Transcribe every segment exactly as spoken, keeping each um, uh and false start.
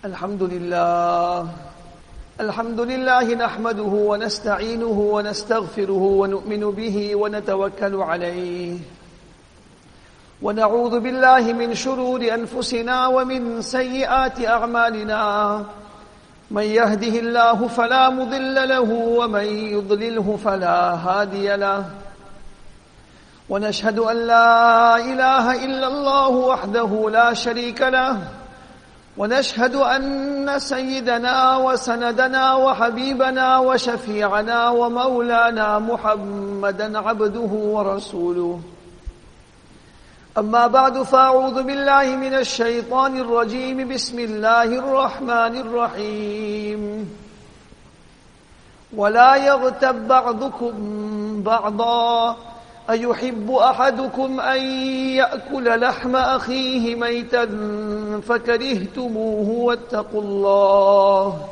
الحمد لله الحمد لله نحمده ونستعينه ونستغفره ونؤمن به ونتوكل عليه ونعوذ بالله من شرور أنفسنا ومن سيئات أعمالنا من يهده الله فلا مضل له ومن يضلله فلا هادي له ونشهد أن لا إله إلا الله وحده لا شريك له ونشهد أن سيدنا وسندنا وحبيبنا وشفيعنا ومولانا محمدا عبده ورسوله أما بعد فأعوذ بالله من الشيطان الرجيم بسم الله الرحمن الرحيم ولا يغتب بعضكم بعضا أيحب أحدكم أن يأكل لحم أخيه ميتا فكرهتموه واتقوا الله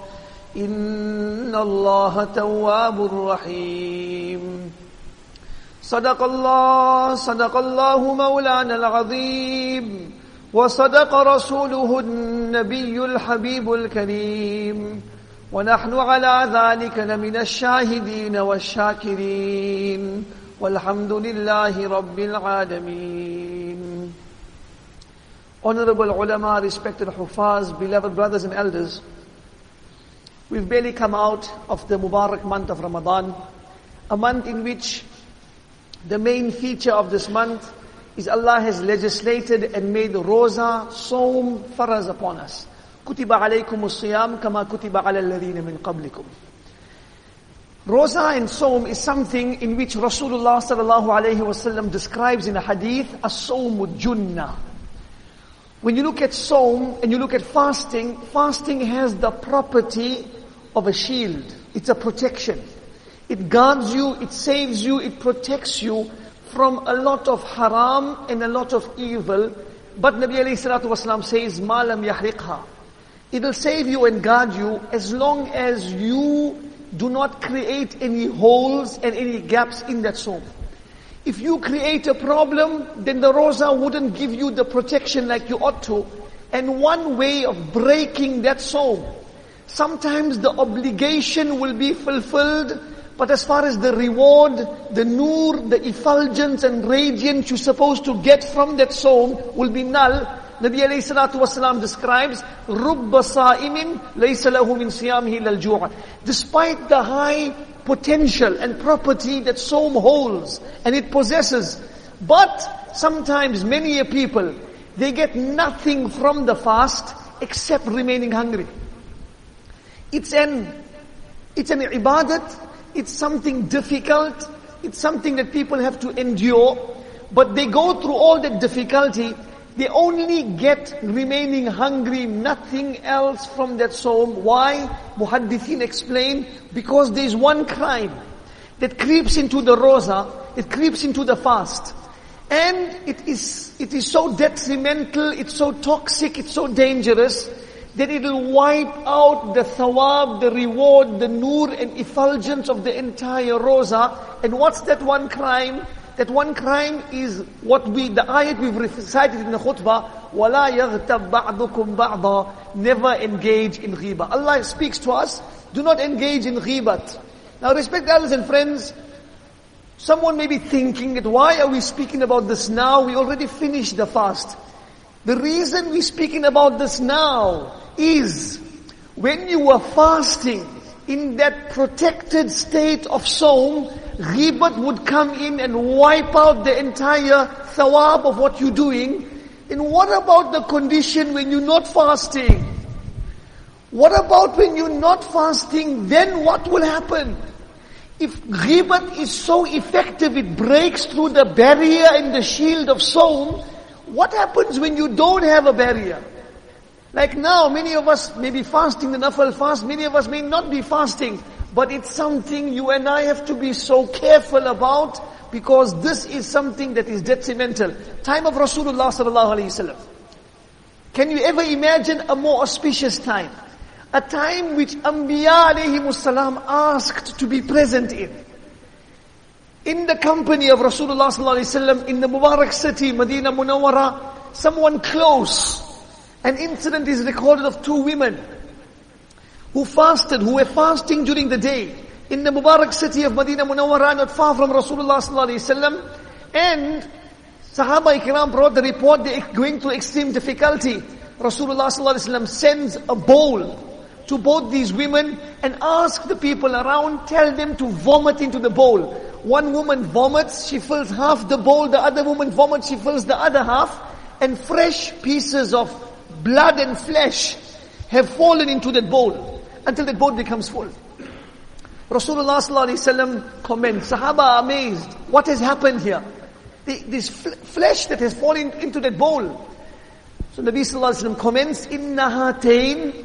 إن الله تواب رحيم صدق الله صدق الله مولانا العظيم وصدق رسوله النبي الحبيب الكريم ونحن على ذلك لمن الشاهدين والشاكرين والحمد لله رب العالمين. Honorable ulama, respected huffaz, beloved brothers and elders, we've barely come out of the Mubarak month of Ramadan, a month in which the main feature of this month is Allah has legislated and made roza, Sawm, faraz upon us. Kutiba alaykumus siyam kama kutiba ala alladhina min qablikum. Roza and Sawm is something in which Rasulullah sallallahu alayhi wasallam describes in a hadith, as-sawmu junnah. When you look at Sawm and you look at fasting, fasting has the property of a shield. It's a protection. It guards you, it saves you, it protects you from a lot of haram and a lot of evil. But Nabi alayhi salatu wasalam says, ma lam yahriqha. It will save you and guard you as long as you do not create any holes and any gaps in that Sawm. If you create a problem, then the roza wouldn't give you the protection like you ought to. And one way of breaking that Sawm, sometimes the obligation will be fulfilled, but as far as the reward, the nur, the effulgence and radiance you're supposed to get from that Sawm will be null. Nabi alayhi salatu wasalam describes, رُبَّ صَائِمٍ لَيْسَ لَهُ مِنْ صِيَامِهِ لَلْجُوعَ. Despite the high potential and property that Sawm holds and it possesses, but sometimes many people, they get nothing from the fast except remaining hungry. It's an, it's an ibadat, it's something difficult, it's something that people have to endure, but they go through all that difficulty. They only get remaining hungry, nothing else from that Sawm. Why? Muhaddithin explain, because there is one crime that creeps into the roza, it creeps into the fast. And it is, it is so detrimental, it's so toxic, it's so dangerous, that it will wipe out the thawab, the reward, the nur and effulgence of the entire roza. And what's that one crime? That one crime is what we, the ayat we've recited in the khutbah, وَلَا يَغْتَبْ بَعْضُكُمْ بَعْضًا. Never engage in ghibah. Allah speaks to us, do not engage in ghibat. Now respected elders and friends, someone may be thinking that why are we speaking about this now? We already finished the fast. The reason we're speaking about this now is when you were fasting in that protected state of Sawm, ghibat would come in and wipe out the entire thawab of what you're doing. And what about the condition when you're not fasting? What about when you're not fasting? Then what will happen? If ghibat is so effective, it breaks through the barrier and the shield of Sawm, what happens when you don't have a barrier? Like now, many of us may be fasting the nafal fast, many of us may not be fasting. But it's something you and I have to be so careful about, because this is something that is detrimental. Time of Rasulullah sallallahu alaihi wasallam. Can you ever imagine a more auspicious time? A time which Anbiya alayhimus salam asked to be present in. In the company of Rasulullah sallallahu alaihi wasallam, in the Mubarak city, Medina Munawwara, someone close, An incident is recorded of two women who fasted, who were fasting during the day in the Mubarak city of Medina Munawwara, not far from Rasulullah sallallahu alaihi wasallam. And Sahaba Ikram brought the report they are going through extreme difficulty. Rasulullah sallallahu alaihi wasallam sends a bowl to both these women and asks the people around, tell them to vomit into the bowl. One woman vomits, she fills half the bowl, the other woman vomits, she fills the other half, and fresh pieces of blood and flesh have fallen into that bowl until that bowl becomes full. Rasulullah sallallahu alaihi wasallam comments, Sahaba are amazed, what has happened here? The, this fl- flesh that has fallen into that bowl. So Nabi sallallahu alaihi wasallam comments, Inna hatain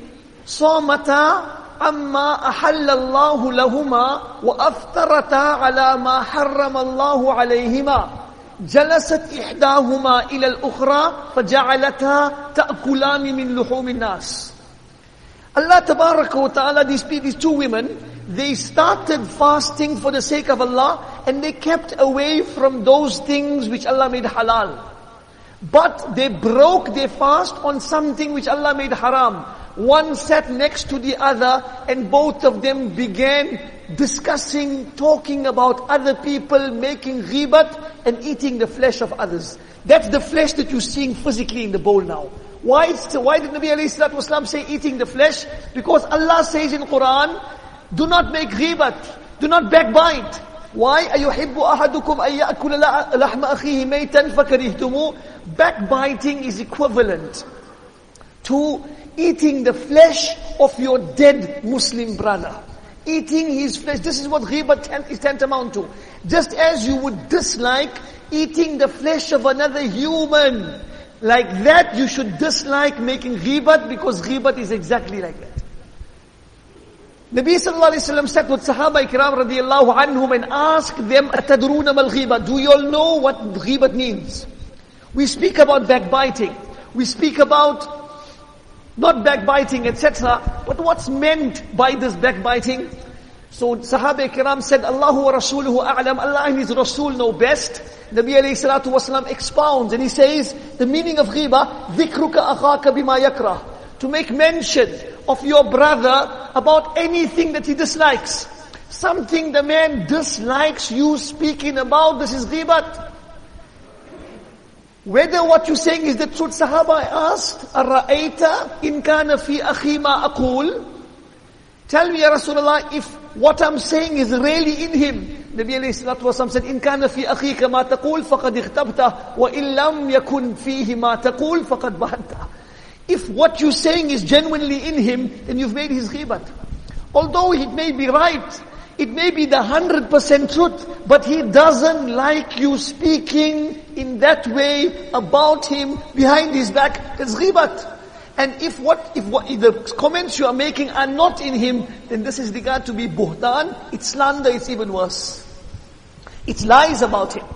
صامتا عما أحل الله لهما وأفطرتا على ما حرم الله عليهما جلست إحداهما إلى الأخرى فجعلتا تأكلان من لحوم الناس. Allah Tabaraka wa Ta'ala, these, these two women, they started fasting for the sake of Allah and they kept away from those things which Allah made halal. But they broke their fast on something which Allah made haram. One sat next to the other and both of them began discussing, talking about other people, making ghibat and eating the flesh of others. That's the flesh that you're seeing physically in the bowl now. Why, why did Nabi alayhi salatu wasalam say eating the flesh? Because Allah says in Quran, do not make ghibat, do not backbite. Why? أَيُحِبُّ أَحَدُكُمْ أَن يَأْكُلَ لَحْمَ أَخِيهِ مَيْتًا فَكَرِهْتُمُوهُ. Backbiting is equivalent to eating the flesh of your dead Muslim brother. Eating his flesh. This is what ghibat is tantamount to. Just as you would dislike eating the flesh of another human, like that you should dislike making ghibat, because ghibat is exactly like that. Nabi sallallahu alayhi wa sallam sat with Sahaba Ikram radiyallahu anhum and asked them, Atadruna mal ghibat? Do you all know what ghibat means? We speak about backbiting. We speak about not backbiting, et cetera. But what's meant by this backbiting? So Sahaba Ikram said, Allahu wa Rasuluhu a'lam, Allah and His Rasul know best. Nabi alayhi salatu wasalam expounds and he says, the meaning of ghiba, dhikruka akhaka bima yakrah. To make mention of your brother about anything that he dislikes. Something the man dislikes you speaking about, this is ghibat. Whether what you're saying is the truth, Sahaba asked, Ara'ayta in kana fi akhi ma aqul? Tell me, Ya Rasulullah, if what I'm saying is really in him. Nabi alayhi salatu wasalam said, In kana fi akhika ma taqul faqad ikhtabta, wa in lam yakun fihi ma taqul faqad bahanta. If what you're saying is genuinely in him, then you've made his ghibat. Although it may be right, it may be the hundred percent truth, but he doesn't like you speaking in that way about him behind his back. That's ghibat. And if what, if what, if the comments you are making are not in him, then this is regard to be buhtan. It's slander, it's even worse. It's lies about him.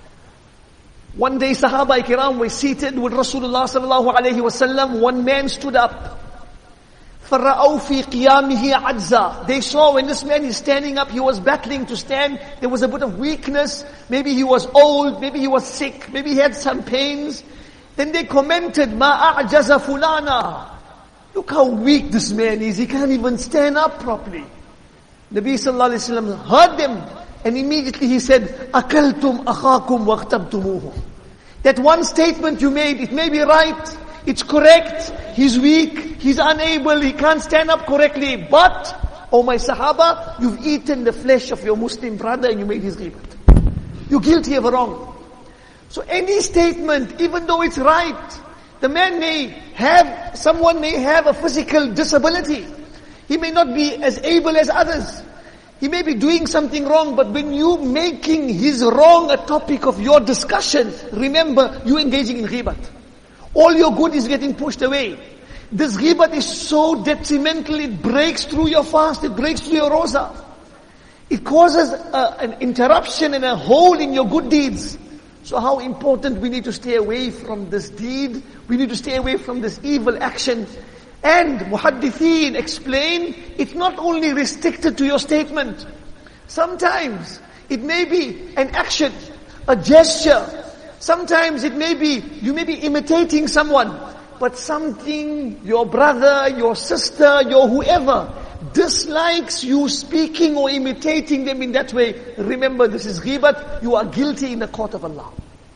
One day Sahaba Ikram were seated with Rasulullah sallallahu alayhi wa sallam. One man stood up. فَرَأَوْا فِي قِيَامِهِ عَجْزًا. They saw when this man is standing up, he was battling to stand. There was a bit of weakness. Maybe he was old, maybe he was sick, maybe he had some pains. Then they commented, مَا أَعْجَزَ فُلَانًا. Look how weak this man is, he can't even stand up properly. Nabi sallallahu alayhi wa sallam heard them. And immediately he said, أَكَلْتُمْ أَخَاكُمْ وَاغْتَبْتُمُوهُ. That one statement you made, it may be right, it's correct, he's weak, he's unable, he can't stand up correctly, but, oh my Sahaba, you've eaten the flesh of your Muslim brother and you made his ghibat. You're guilty of a wrong. So any statement, even though it's right, the man may have, someone may have a physical disability. He may not be as able as others. He may be doing something wrong, but when you making his wrong a topic of your discussion, remember, you engaging in ghibat. All your good is getting pushed away. This ghibat is so detrimental, it breaks through your fast, it breaks through your roza. It causes a, an interruption and a hole in your good deeds. So how important we need to stay away from this deed, we need to stay away from this evil action. And muhaddithin explain, it's not only restricted to your statement. Sometimes it may be an action, a gesture. Sometimes it may be, you may be imitating someone. but something, your brother, your sister, your whoever, dislikes you speaking or imitating them in that way, remember this is ghibat, you are guilty in the court of Allah.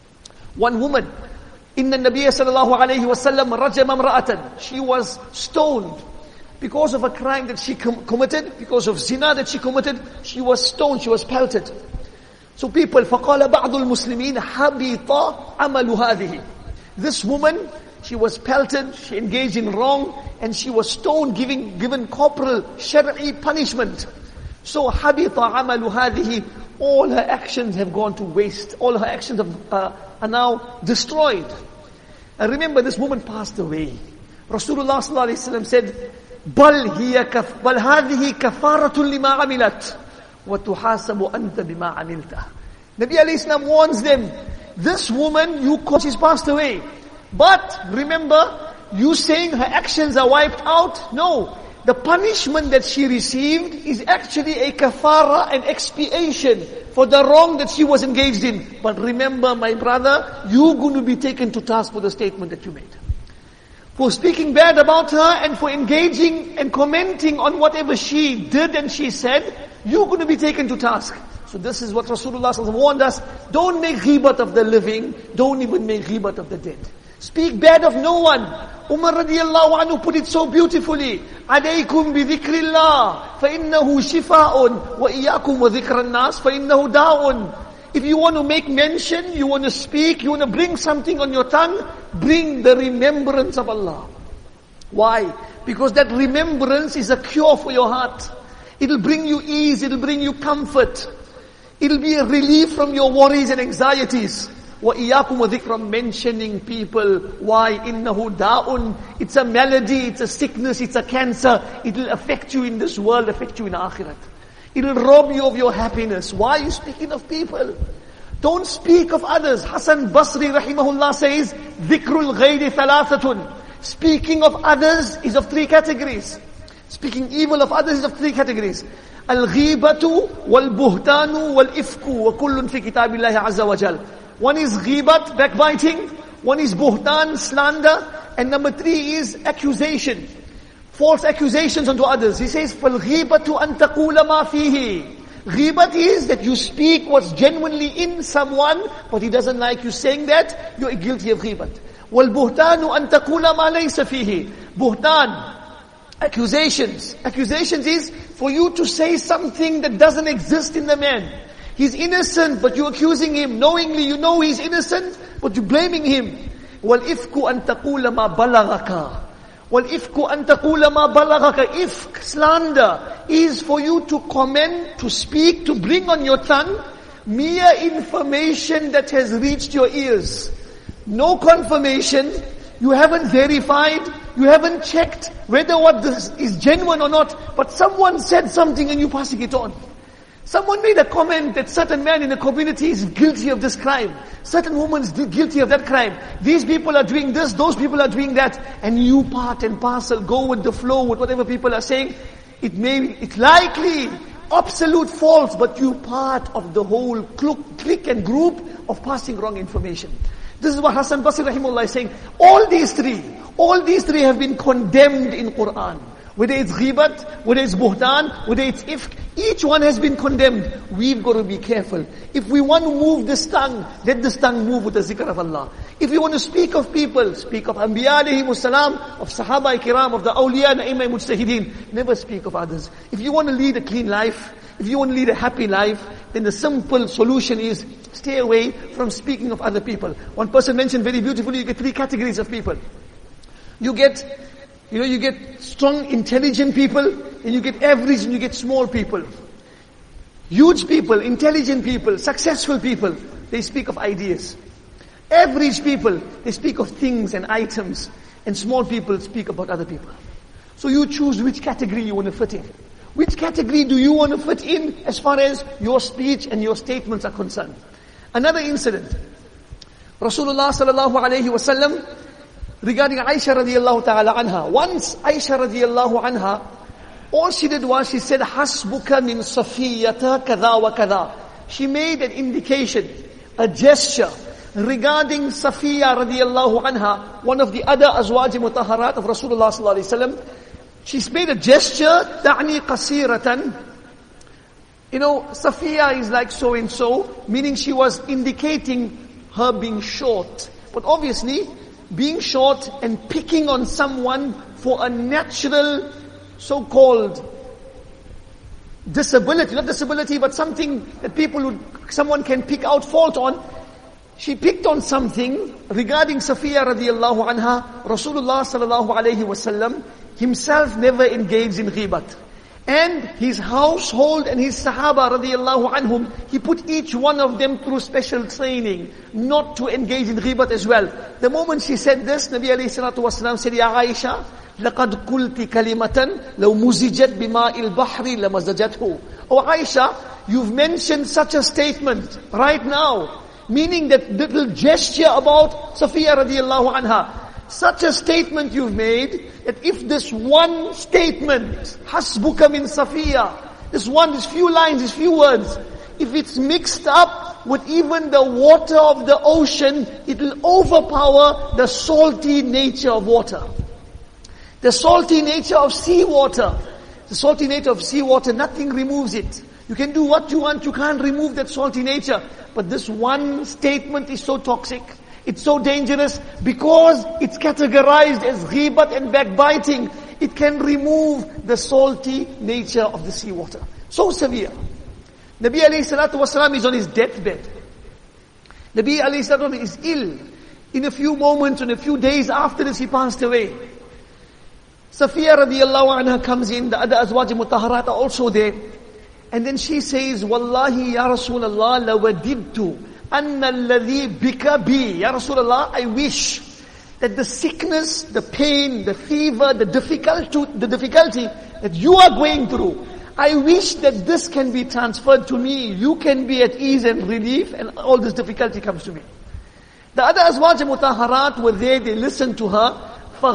One woman, Inna Nabiya sallallahu alayhi wa sallam rajama imra'atan, she was stoned because of a crime that she com- committed, because of zina that she committed, she was stoned, she was pelted. So people, فَقَالَ بَعْضُ الْمُسْلِمِينَ حَبِطَ عَمَلُ هَذِهِ. This woman, she was pelted, she engaged in wrong, and she was stoned, giving, given corporal, shari'i punishment. So, حَبِطَ عَمَلُ هَذِهِ. All her actions have gone to waste. All her actions have, uh, are now destroyed. And remember, this woman passed away. Rasulullah sallallahu alaihi wasallam said, بَلْ هِيَ كَفْ بَلْ هَذِهِ كَفَارَةٌ لِمَا عَمِلَتْ وَتُحَاسَبُ أَنْتَ بِمَا عَمِلْتَ. Nabi alayhi salam warns them, this woman, you cause she's passed away. But remember, you saying her actions are wiped out? No. The punishment that she received is actually a kafara, an expiation for the wrong that she was engaged in. But remember, my brother, you're going to be taken to task for the statement that you made. For speaking bad about her and for engaging and commenting on whatever she did and she said, you're going to be taken to task. So this is what Rasulullah sallallahu alaihi wasallam warned us. Don't make ghibat of the living. Don't even make ghibat of the dead. Speak bad of no one. Umar radiyallahu anhu put it so beautifully. Alaykum bi dhikrillah, fa innahu shifa'un, wa iyyakum wa dhikran nas, fa innahu da'un. If you want to make mention, you want to speak, you want to bring something on your tongue, bring the remembrance of Allah. Why? Because that remembrance is a cure for your heart. It'll bring you ease, it'll bring you comfort. It'll be a relief from your worries and anxieties. وَإِيَّاكُمْ وَذِكْرًا, mentioning people. Why? إِنَّهُ دَاءٌ. It's a malady, it's a sickness, it's a cancer. It'll affect you in this world, affect you in akhirat. It'll rob you of your happiness. Why are you speaking of people? Don't speak of others. Hasan Basri rahimahullah says, ذِكْرُ الْغَيْرِ ثَلَاثَةٌ. Speaking of others is of three categories. Speaking evil of others is of three categories. Al-ghibatu, wal-buhtanu, wal-ifku, wa kullun fi kitabillahi azza wa jal. One is ghibat, backbiting. One is buhtan, slander. And number three is accusation. False accusations onto others. He says, فَالْغِيبَةُ أَن تَقُولَ مَا فِيهِ. Ghibat is that you speak what's genuinely in someone, but he doesn't like you saying that, you're guilty of ghibat. وَالْبُهْتَانُ أَن تَقُولَ مَا لَيْسَ فِيهِ. Buhtan, accusations. Accusations is for you to say something that doesn't exist in the man. He's innocent, but you're accusing him. Knowingly, you know he's innocent, but you're blaming him. وَالْإِفْكُ أَن تَقُولَ مَا بَلَغَكَ. وَالْإِفْكُ أَن تَقُولَ مَا بَلَغَكَ. Ifk, slander, is for you to comment, to speak, to bring on your tongue mere information that has reached your ears. No confirmation, you haven't verified, you haven't checked whether what this is genuine or not, but someone said something and you passing it on. Someone made a comment that certain man in the community is guilty of this crime. Certain woman is guilty of that crime. These people are doing this, those people are doing that. And you part and parcel, go with the flow, with whatever people are saying. It may, it's likely, absolute false, but you part of the whole clique and group of passing wrong information. This is what Hasan Basri rahimahullah is saying. All these three, all these three have been condemned in Quran. Whether it's ghibat, whether it's buhtan, whether it's ifk, each one has been condemned. We've got to be careful. If we want to move this tongue, let this tongue move with the zikr of Allah. If we want to speak of people, speak of Anbiya alayhimus salam, of Sahaba kiram, of the awliya, na'imah mujtahideen. Never speak of others. If you want to lead a clean life, if you want to lead a happy life, then the simple solution is stay away from speaking of other people. One person mentioned very beautifully, you get three categories of people. You get You know, you get strong, intelligent people, and you get average, and you get small people. Huge people, intelligent people, successful people, they speak of ideas. Average people, they speak of things and items. And small people speak about other people. So you choose which category you want to fit in. Which category do you want to fit in as far as your speech and your statements are concerned? Another incident. Rasulullah sallallahu alayhi wa sallam, regarding Aisha radiallahu ta'ala anha. Once Aisha radiallahu anha, all she did was she said, Hasbuka min Safiyata kada wa kada. She made an indication, a gesture, regarding Safiya radiallahu anha, one of the other azwaj mutahharat of Rasulullah sallallahu alaihi wasallam. She's made a gesture, ta'ni qasiratan. You know, Safiya is like so and so, meaning she was indicating her being short. But obviously, being short and picking on someone for a natural, so-called disability, not disability, but something that people would, someone can pick out fault on. She picked on something regarding Safiya radiallahu anha. Rasulullah sallallahu alayhi wasallam himself never engaged in ghibat. And his household and his sahaba radiallahu anhum, he put each one of them through special training, not to engage in ghibat as well. The moment she said this, Nabi alayhi salatu wasalam said, Ya Aisha, لَقَدْ قُلْتِ كَلِمَةً لَوْ مُزِجَتْ بِمَاءِ الْبَحْرِ لَمَزَجَتْهُ. Oh Aisha, you've mentioned such a statement right now, meaning that little gesture about Safiya radiallahu anha. Such a statement you've made, that if this one statement, hasbuka min Safiya, this one, these few lines, these few words, if it's mixed up with even the water of the ocean, it will overpower the salty nature of water. The salty nature of seawater. The salty nature of seawater, nothing removes it. You can do what you want, you can't remove that salty nature. But this one statement is so toxic. It's so dangerous because it's categorized as ghibat and backbiting. It can remove the salty nature of the seawater. So severe. Nabi alayhi salatu wasalam is on his deathbed. Nabi alayhi salatu wasalam is ill. In a few moments, in a few days after this, he passed away. Safiya radiallahu anha comes in, the other azwaj mutahharat are also there. And then she says, Wallahi ya Rasulullah, lawadibtu anna alladhi bika bi. Ya Rasulullah, I wish that the sickness, the pain, the fever, the difficulty, the difficulty that you are going through, I wish that this can be transferred to me. You can be at ease and relief, and all this difficulty comes to me. The other azwaj mutahharat were there, they listened to her.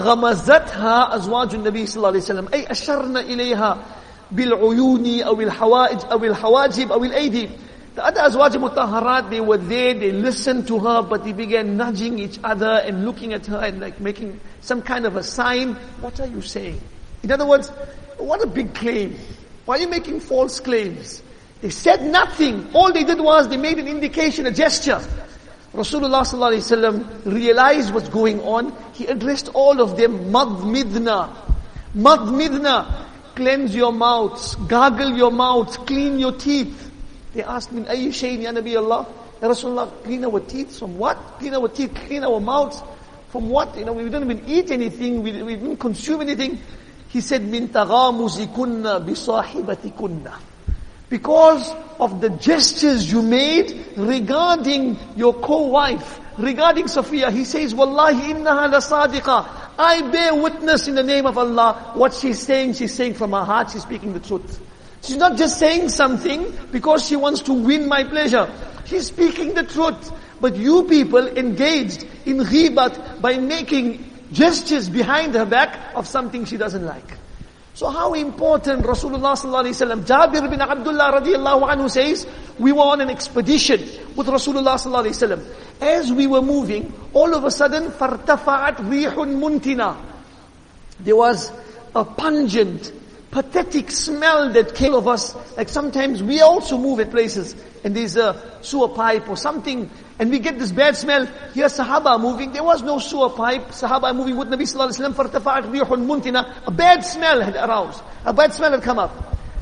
فغمزتها أزواج النبي صلى الله عليه وسلم أي أشرنا إليها بالعيون أو الحوائج أو الحواجب أو الأيدي. The other azwaj mutahharat, they were there, they listened to her, but they began nudging each other and looking at her and like making some kind of a sign. What are you saying? In other words, what a big claim. Why are you making false claims? They said nothing. All they did was they made an indication, a gesture. Rasulullah sallallahu alaihi wasallam realized what's going on. He addressed all of them, madmidna. Madmidna. Cleanse your mouths, gargle your mouths, clean your teeth. They asked me, Ayy shayn ya Nabi Allah? Ya Rasulullah, clean our teeth from what? Clean our teeth, clean our mouths. From what? You know, we don't even eat anything, we, we didn't consume anything. He said, min taghamuzikunna bisahibatikunna. Because of the gestures you made regarding your co-wife, regarding Safiya, he says, Wallahi innaha la sadiqa. I bear witness in the name of Allah. What she's saying, she's saying from her heart, she's speaking the truth. She's not just saying something because she wants to win my pleasure. She's speaking the truth. But you people engaged in ghibat by making gestures behind her back of something she doesn't like. So how important Rasulullah sallallahu alaihi wasallam, Jabir bin Abdullah radiallahu anhu says, we were on an expedition with Rasulullah sallallahu alaihi wasallam. As we were moving, all of a sudden, فَارْتَفَعَتْ رِيحٌ مُنْتِنَا. There was a pungent, pathetic smell that came of us. Like sometimes we also move at places and there's a sewer pipe or something and we get this bad smell. Here Sahaba moving, there was no sewer pipe. Sahaba moving with Nabi sallallahu alaihi wasallam, فَارْتَفَعَتْ رِيحٌ مُنْتِنَا. A bad smell had aroused. A bad smell had come up.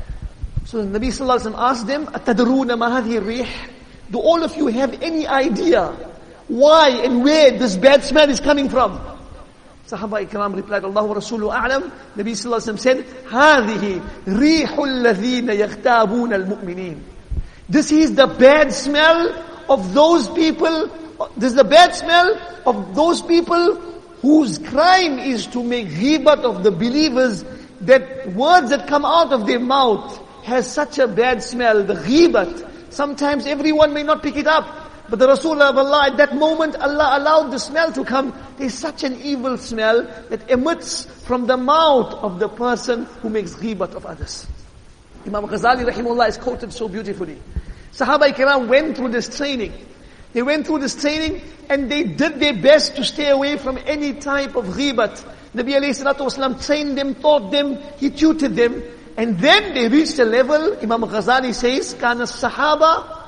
So Nabi sallallahu alaihi wasallam asked them, أَتَدْرُونَ مَا هَذِهِ الرِّيحِ? Do all of you have any idea why and where this bad smell is coming from? Sahaba ikram replied, Allahu Rasulu a'lam. Nabi sallallahu alaihi wasallam said, هَذِهِ رِيحُ الَّذِينَ يَغْتَابُونَ الْمُؤْمِنِينَ. This is the bad smell of those people, this is the bad smell of those people whose crime is to make ghibat of the believers, that words that come out of their mouth has such a bad smell, the ghibat. Sometimes everyone may not pick it up. But the Rasulullah of Allah, at that moment, Allah allowed the smell to come. There's such an evil smell that emits from the mouth of the person who makes ghibat of others. Imam Ghazali rahimahullah is quoted so beautifully. Sahaba Ikram went through this training. They went through this training and they did their best to stay away from any type of ghibat. Nabi alayhi salatu wasalam trained them, taught them, he tutored them. And then they reached a level, Imam Ghazali says, كان الصحابة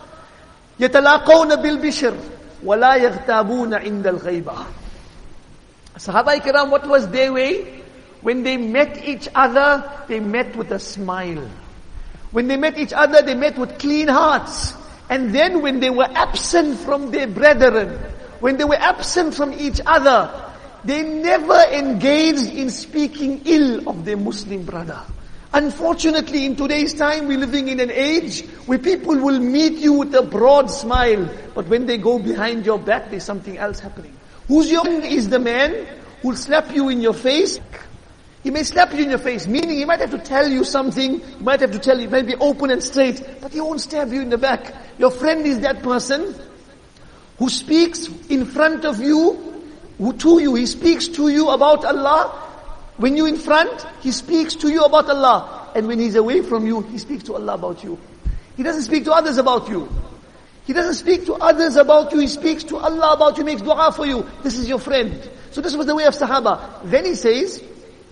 يتلاقون بالبشر ولا يغتابون عند الغيبة. Sahaba Ikram, what was their way? When they met each other, they met with a smile. When they met each other, they met with clean hearts. And then when they were absent from their brethren, when they were absent from each other, they never engaged in speaking ill of their Muslim brother. Unfortunately, in today's time, we're living in an age where people will meet you with a broad smile, but when they go behind your back, there's something else happening. Who's your friend is the man who'll slap you in your face. He may slap you in your face, meaning he might have to tell you something, he might have to tell you, he might be open and straight, but he won't stab you in the back. Your friend is that person who speaks in front of you, who to you, he speaks to you about Allah. When you're in front, he speaks to you about Allah. And when he's away from you, he speaks to Allah about you. He doesn't speak to others about you. He doesn't speak to others about you, he speaks to Allah about you, makes dua for you. This is your friend. So this was the way of Sahaba. Then he says,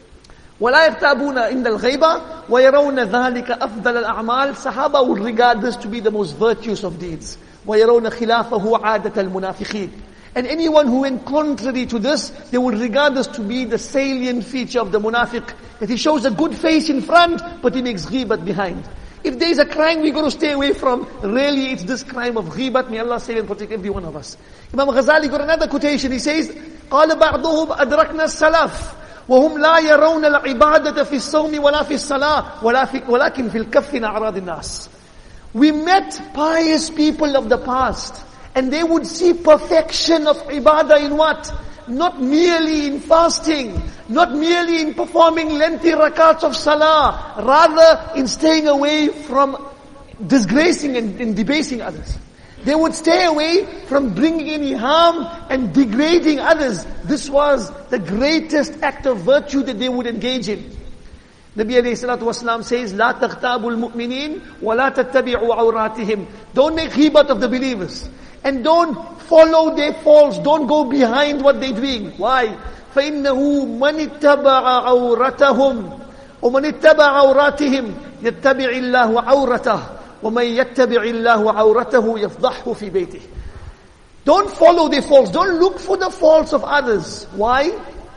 وَلَا يَغْتَابُونَ إِنَّ الْغَيْبَ وَيَرَوْنَ ذَلِكَ أَفْضَلَ الْأَعْمَالِ. Sahaba would regard this to be the most virtuous of deeds. وَيَرَوْنَ خِلَافَهُ عَادَةَ الْمُنَافِقِينَ. And anyone who went contrary to this, they would regard this to be the salient feature of the munafiq. That he shows a good face in front, but he makes ghibat behind. If there is a crime we're going to stay away from, really it's this crime of ghibat. May Allah save and protect every one of us. Imam Ghazali got another quotation. He says, قَالَ بَعْضُهُمْ أَدْرَكْنَا السَّلَفِ وهم لا يرون العبادة في الصوم ولا في الصلاة ولكن في الكف أعراض الناس. We met pious people of the past, and they would see perfection of ibadah in what? Not merely in fasting, not merely in performing lengthy rakats of salah, rather in staying away from disgracing and, and debasing others. They would stay away from bringing any harm and degrading others. This was the greatest act of virtue that they would engage in. Nabi alayhi salatu wasalam says, لا تغتابوا المؤمنين ولا تتبعوا عوراتهم. Don't make ghibat of the believers. And don't follow their faults. Don't go behind what they're doing. Why? فَإِنَّهُ مَنِ اتَّبَعَ عَوْرَتَهُمْ وَمَنِ اتَّبَعَ عَوْرَاتِهِمْ يَتَّبِعِ اللَّهُ عَوْرَتَهُ وَمَنْ يَتَّبِعِ اللَّهُ عَوْرَتَهُ يَفْضَحْهُ فِي بَيْتِهِ. Don't follow their faults. Don't look for the faults of others. Why?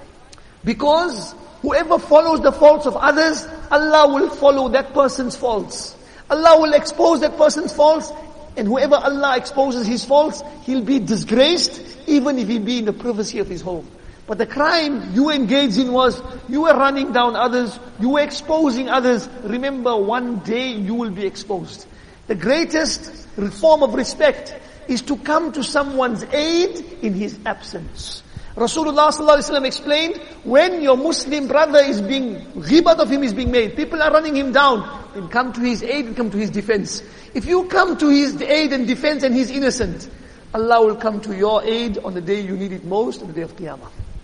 Because whoever follows the faults of others, Allah will follow that person's faults. Allah will expose that person's faults, and whoever Allah exposes his faults, he'll be disgraced, even if he be in the privacy of his home. But the crime you engaged in was, you were running down others, you were exposing others. Remember, one day you will be exposed. The greatest form of respect is to come to someone's aid in his absence. Rasulullah sallallahu alaihi wasallam explained, when your Muslim brother is being, ghibat of him is being made, people are running him down, then come to his aid and come to his defense. If you come to his aid and defense and he's innocent, Allah will come to your aid on the day you need it most, on the day of Qiyamah.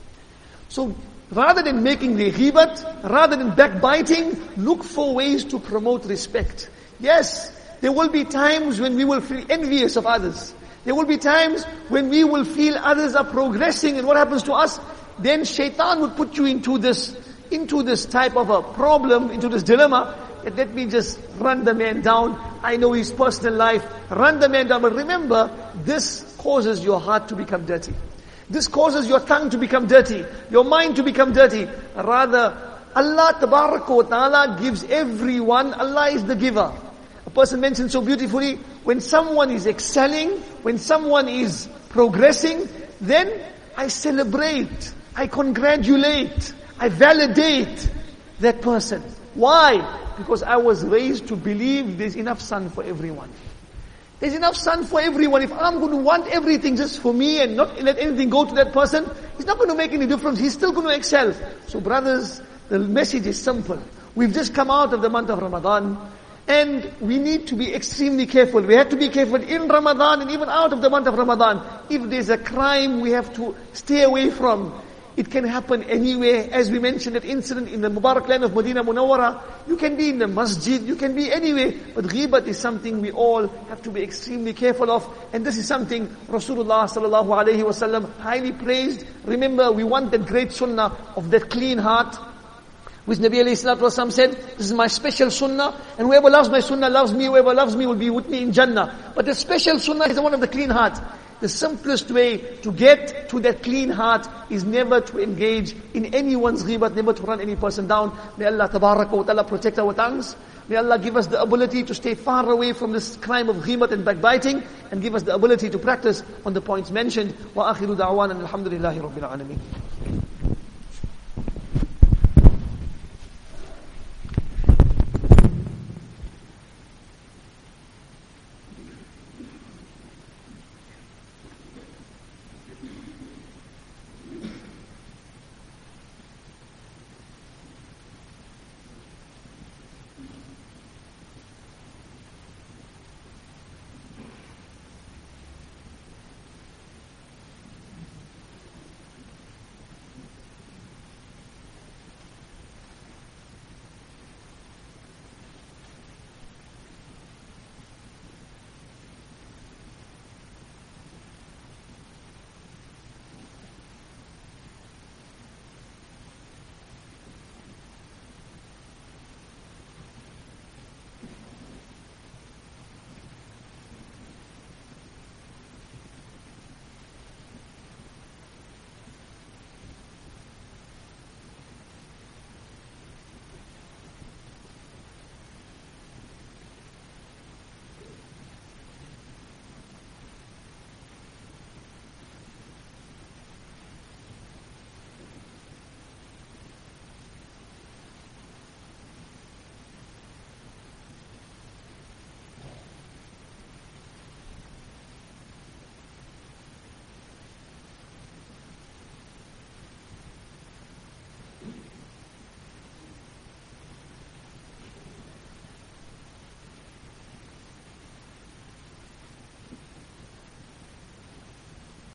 So, rather than making the ghibat, rather than backbiting, look for ways to promote respect. Yes, there will be times when we will feel envious of others. There will be times when we will feel others are progressing, and what happens to us? Then shaitan would put you into this, into this type of a problem, into this dilemma, that let me just run the man down. I know his personal life. Run the man down. But remember, this causes your heart to become dirty. This causes your tongue to become dirty, your mind to become dirty. Rather, Allah Tabaraka wa Ta'ala gives everyone, Allah is the giver. A person mentioned so beautifully, when someone is excelling, when someone is progressing, then I celebrate, I congratulate, I validate that person. Why? Because I was raised to believe there's enough sun for everyone. There's enough sun for everyone. If I'm going to want everything just for me and not let anything go to that person, it's not going to make any difference. He's still going to excel. So brothers, the message is simple. We've just come out of the month of Ramadan, and we need to be extremely careful. We have to be careful in Ramadan and even out of the month of Ramadan. If there's a crime we have to stay away from, It can happen anywhere. As we mentioned that incident in the Mubarak land of Medina Munawwara, you can be in the masjid, you can be anywhere. But ghibat is something we all have to be extremely careful of. And this is something Rasulullah sallallahu alayhi wasallam highly praised. Remember, we want that great sunnah of that clean heart, which Nabi alayhi salatu wasallam said, this is my special sunnah, and whoever loves my sunnah loves me, whoever loves me will be with me in Jannah. But the special sunnah is the one of the clean heart. The simplest way to get to that clean heart is never to engage in anyone's ghibat, never to run any person down. May Allah tabaraka wa ta'ala protect our tongues. May Allah give us the ability to stay far away from this crime of ghibat and backbiting, and give us the ability to practice on the points mentioned. Wa akhiru da'wana alhamdulillahi rabbil alameen.